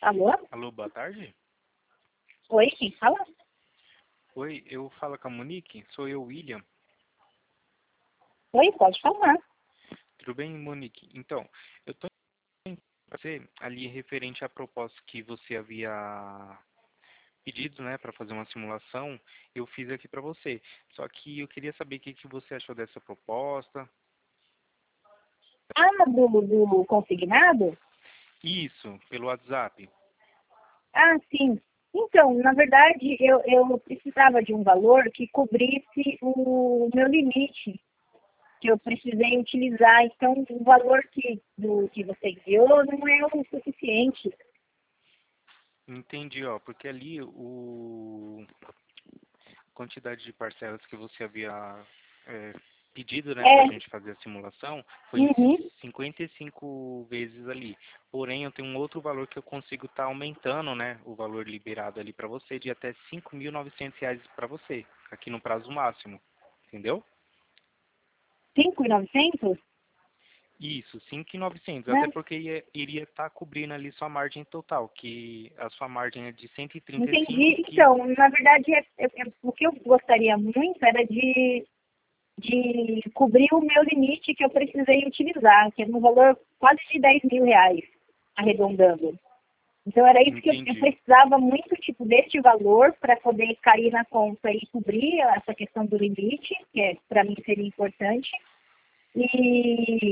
Alô? Alô, boa tarde. Oi, quem fala? Oi, eu falo com a Monique, sou eu, William. Oi, pode falar. Tudo bem, Monique? Então, eu estou você ali referente à proposta que você havia pedido, né, para fazer uma simulação, eu fiz aqui para você. Só que eu queria saber o que você achou dessa proposta. Ah, do consignado? Isso, pelo WhatsApp. Ah, sim. Então, na verdade, eu precisava de um valor que cobrisse o meu limite, que eu precisei utilizar. Então, o valor que você enviou não é o suficiente. Entendi, ó, porque ali quantidade de parcelas que você havia é, pedido, né, para a É, gente fazer a simulação foi em uhum. 55 vezes ali. Porém, eu tenho um outro valor que eu consigo estar aumentando, né, o valor liberado ali para você de até R$ 5.900 para você, aqui no prazo máximo, entendeu? 5.900? Isso, 5.900, até Né? porque iria estar cobrindo ali sua margem total, que a sua margem é de 135, Entendi. que Então, na verdade, o que eu gostaria muito era de cobrir o meu limite que eu precisei utilizar, que é no valor quase de R$ 10.000, arredondando. Então era isso que eu entendi, precisava muito, tipo, deste valor para poder cair na conta e cobrir essa questão do limite, que para mim seria importante. E,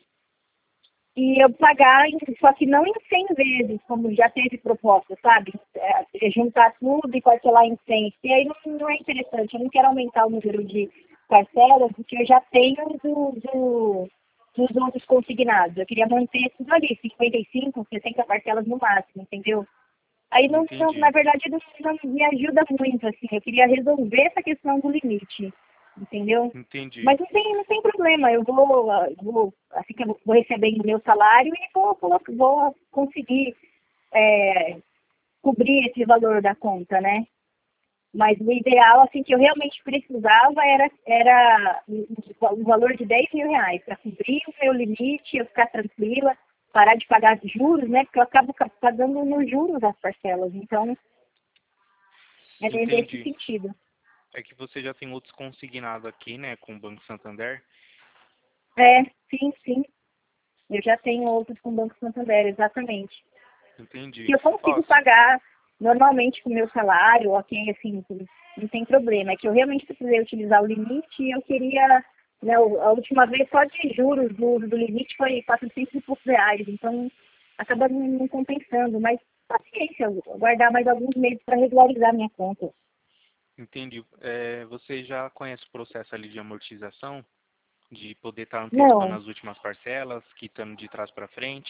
e eu pagar, só que não em 100 vezes, como já teve proposta, sabe? Juntar tudo e parcelar em 100. E aí não é interessante, eu não quero aumentar o número de parcelas, porque eu já tenho dos outros consignados. Eu queria manter tudo ali, 55, 60 parcelas no máximo, entendeu? Aí, na entendi, verdade, não me ajuda muito, assim. Eu queria resolver essa questão do limite, entendeu? entendi. Mas não tem problema. Eu vou assim que eu vou recebendo o meu salário e vou conseguir cobrir esse valor da conta, né? Mas o ideal, assim, que eu realmente precisava era um valor de R$ 10.000 para cobrir o meu limite, eu ficar tranquila, parar de pagar juros, né? Porque eu acabo pagando nos juros as parcelas. Então, é nesse Entendi. sentido. É que você já tem outros consignados aqui, né, com o Banco Santander. É, sim, sim. Eu já tenho outros com o Banco Santander, exatamente. Que Entendi. eu Ó, consigo pagar normalmente com o meu salário, ok, assim, não tem problema. É que eu realmente precisei utilizar o limite e eu queria, né, a última vez só de juros do limite foi 400 e poucos reais, então acaba não compensando, mas paciência, eu vou guardar mais alguns meses para regularizar minha conta. entendi. Você já conhece o processo ali de amortização? De poder estar antecipando Não, as últimas parcelas, quitando de trás para frente?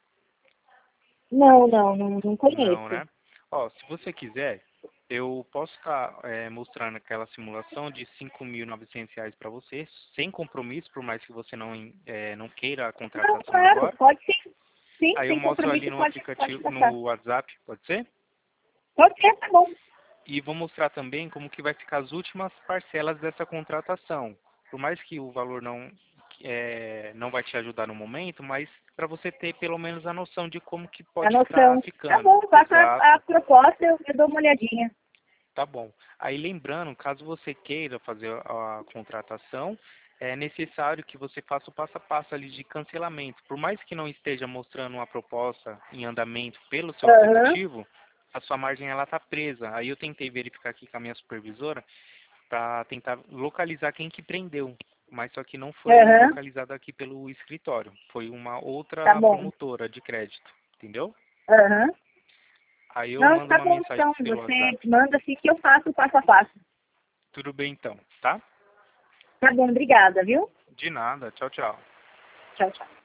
não Não, conheço. né? Ó, se você quiser, eu posso estar mostrando aquela simulação de R$ 5.900 para você, sem compromisso, por mais que você não queira a Não, contratação claro, agora. pode ser. Sim, Aí eu sem mostro ali compromisso, no pode aplicativo, passar. no WhatsApp, pode ser? Pode ser, tá bom. E vou mostrar também como que vai ficar as últimas parcelas dessa contratação. Por mais que o valor não vai te ajudar no momento, mas para você ter pelo menos a noção de como que A pode estar noção. Tá ficando. bom, passa a Exato, proposta, eu dou uma olhadinha. tá bom. Aí lembrando, caso você queira fazer a contratação, é necessário que você faça o passo a passo ali de cancelamento. Por mais que não esteja mostrando uma proposta em andamento pelo seu Aham, aplicativo, a sua margem ela está presa. Aí eu tentei verificar aqui com a minha supervisora para tentar localizar quem que prendeu, mas só que não foi aham, localizado aqui pelo escritório, foi uma tá outra bom. promotora de crédito, entendeu? Aham. Aí eu Não, mando tá uma bom mensagem então. pelo Você WhatsApp. manda assim que eu faço o passo a passo. Tudo bem então, tá? Tá bom, obrigada, viu? De nada, tchau, tchau. Tchau, tchau.